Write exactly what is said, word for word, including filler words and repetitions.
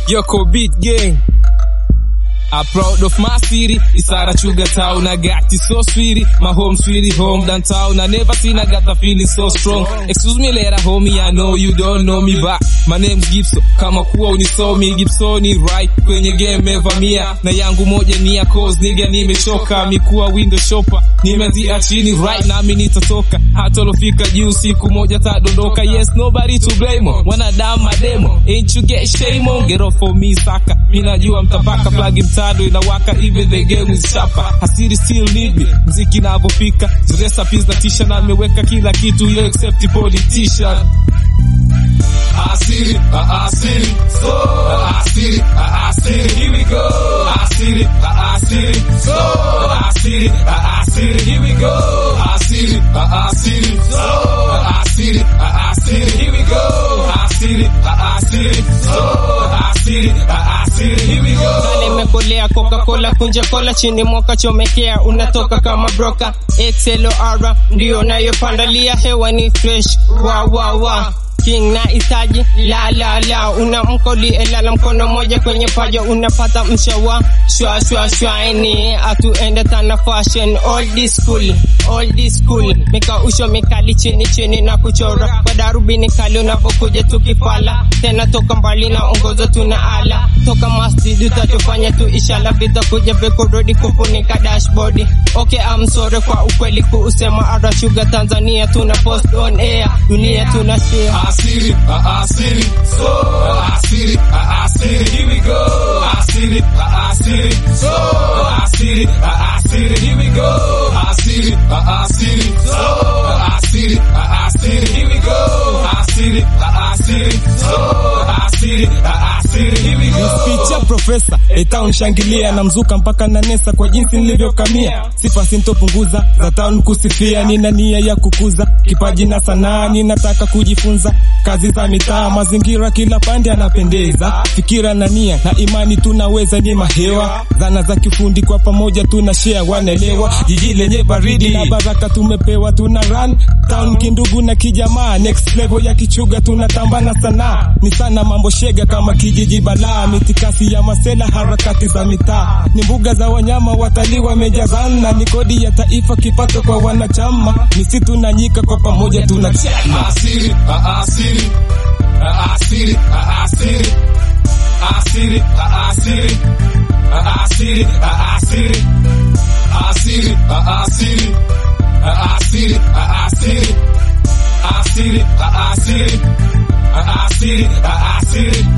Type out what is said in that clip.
Yoko Beat Gang. I'm proud of my city, it's Arachuga town. I got it so sweetie, my home sweetie, home downtown. I never seen I got the feeling so strong. Excuse me later homie, I know you don't know me back. My name's Gibson, kama kuwa unisomi Gibsoni right, kwenye game mevamia. Na yangu moja ni ya cause nigga nimechoka. Mikuwa window shopper, nimezia chini right na mimi nitatoka. Hata lofika juu siku moja tadondoka. Yes, nobody to blame on, wanadamu mademo. Ain't you get shame on, get off for me saka. Mina jua mtapaka plug mtado inawaka, even the game is sharper. Hasiri still need me, mziki navofika. Recipes na tisha na meweka kila kitu, yo except politician. Asiri, asiri, so asiri, asiri, here we go. Asiri, asiri, so asiri, asiri, here we go. Asiri, asiri, so asiri, asiri, here we go. Asiri, asiri, so asiri, asiri, here we go. Kale mekolea Coca-Cola kunja kola chini mwaka chomekea unatoka kama broker. X L O R ndio nayopandalia hewa ni fresh. Wa wa wa King na itaji la la la una mkoli elala mkono moja kwenye paja unapata mshawa shwa shwa shwa ni atuende tana fashion old school old school mika usho mikali chini chini na kuchora kwa darubini kali unapokuja tukifala tena toka mbali na ongozo tuna ala toka masjid utatufanya tu ishala vita kuja bekorodi kufunika dashboard. Okay, I'm sorry kwa ukweli kuusema Arachuga Tanzania tuna post on air dunia tuna share. Asiri, asiri, so asiri, asiri, here we go. Asiri, asiri, so asiri, asiri, here we go. Asiri, asiri, so asiri, asiri, here we go. Asiri, asiri, so asiri, asiri, here we go. Speech professor, town shangilia na mzuka mpaka na nesa kwa jinsi nilivyokamia. Sifa sintopunguza, za town kusifia, nina nia ya kukuza kipaji na sanaa, ninataka kujifunza kazi za mitaa, mazingira kila pande anapendeza. Fikira na nia na imani tunaweza ni mahewa, zana za kifundi kwa pamoja tuna share wanaelewa. Jiji lenye baridi na baraka tumepewa, tuna run town kindugu na kijamaa. Next level ya Kichuga tunatamba na sanaa, ni sana mambo shega kama kijiji balaa. Mitikasi ya masela harakati za mitaa, ni mbuga za wanyama watalii wamejazana. Ni kodi ya taifa kipato kwa wanachama, misitu na nyika kwa pamoja tunachana. Asiri, asiri, asiri, asiri, asiri, asiri, asiri, asiri, asiri, asiri, asiri, asiri, asiri, asiri, asiri, asiri.